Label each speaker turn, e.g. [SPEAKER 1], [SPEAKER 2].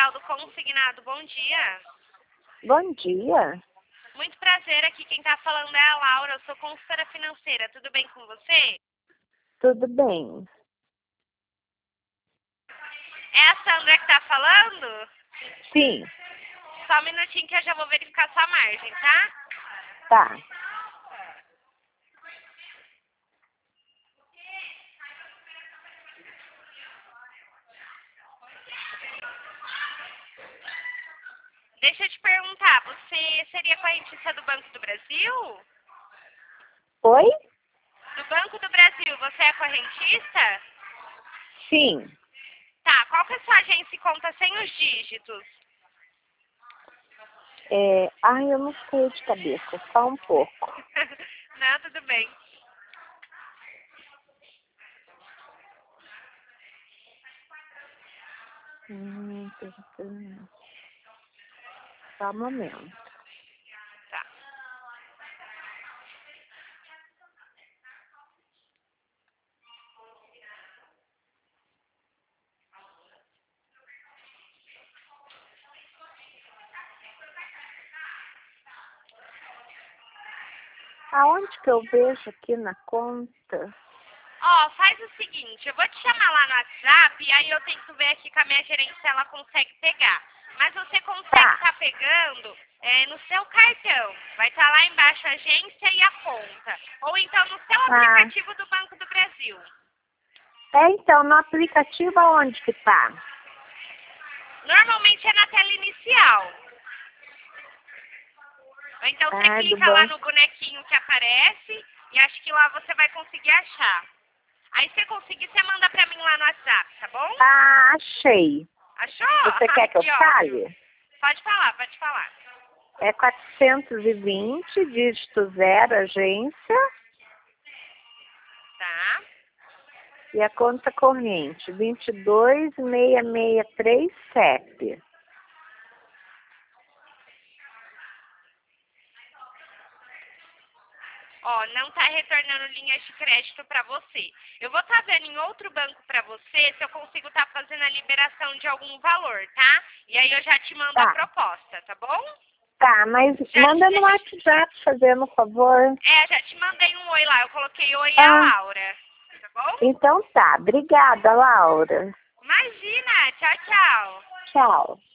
[SPEAKER 1] Geraldo Consignado, bom dia.
[SPEAKER 2] Bom dia.
[SPEAKER 1] Muito prazer, aqui quem está falando é a Laura, eu sou consultora financeira, tudo bem com você?
[SPEAKER 2] Tudo bem?
[SPEAKER 1] É a Sandra que está falando?
[SPEAKER 2] Sim.
[SPEAKER 1] Só um minutinho que eu já vou verificar sua margem, tá?
[SPEAKER 2] Tá.
[SPEAKER 1] Deixa eu te perguntar, você seria correntista do Banco do Brasil?
[SPEAKER 2] Oi?
[SPEAKER 1] Do Banco do Brasil, você é correntista?
[SPEAKER 2] Sim.
[SPEAKER 1] Tá, qual que é a sua agência e conta sem os dígitos?
[SPEAKER 2] Eu não sei de cabeça, só um pouco.
[SPEAKER 1] Não, tudo bem.
[SPEAKER 2] Só um momento.
[SPEAKER 1] Tá.
[SPEAKER 2] Aonde que eu vejo aqui na conta?
[SPEAKER 1] Ó, faz o seguinte, eu vou te chamar lá no WhatsApp e aí eu tento ver aqui com a minha gerente se ela consegue pegar. Mas você consegue
[SPEAKER 2] Tá.
[SPEAKER 1] estar pegando no seu cartão. Vai estar lá embaixo a agência e a conta. Ou então no seu aplicativo do Banco do Brasil.
[SPEAKER 2] Então, no aplicativo aonde que tá?
[SPEAKER 1] Normalmente é na tela inicial. Ou então você
[SPEAKER 2] Do
[SPEAKER 1] clica lá no
[SPEAKER 2] banco.
[SPEAKER 1] bonequinho que aparece e acho que lá você vai conseguir achar. Aí se você conseguir, você manda pra mim lá no WhatsApp, tá bom?
[SPEAKER 2] Achei.
[SPEAKER 1] Achou?
[SPEAKER 2] Você quer que eu
[SPEAKER 1] ótimo.
[SPEAKER 2] fale?
[SPEAKER 1] Pode falar, pode falar.
[SPEAKER 2] É 420, dígito 0, agência,
[SPEAKER 1] Tá?
[SPEAKER 2] e a conta corrente, 22.663, CEP.
[SPEAKER 1] Ó, não tá retornando linhas de crédito pra você. Eu vou estar vendo em outro banco pra você se eu consigo estar fazendo a liberação de algum valor, tá? E aí eu já te mando a
[SPEAKER 2] Tá.
[SPEAKER 1] proposta, tá bom?
[SPEAKER 2] Tá, mas manda no WhatsApp, fazendo favor.
[SPEAKER 1] Já te mandei um oi lá. Eu coloquei oi a Laura, tá bom?
[SPEAKER 2] Então tá. Obrigada, Laura.
[SPEAKER 1] Imagina, tchau, tchau.
[SPEAKER 2] Tchau.